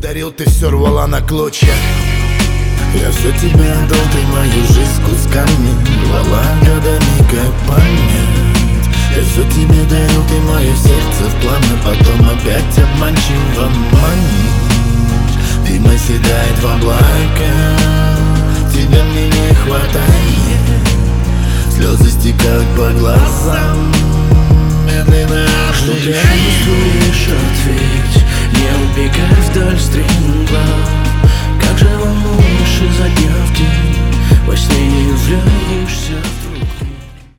дарил, ты все рвала на клочья. Я все тебе отдал, ты мою жизнь кусками рвала годами, как память. Я все тебе дарил, ты мое сердце в пламя, потом опять обманчиво манишь. Дым оседает в облака, тебя мне не хватает. Слезы стекают по глазам, медленно. Что ты чувствуешь, ответ?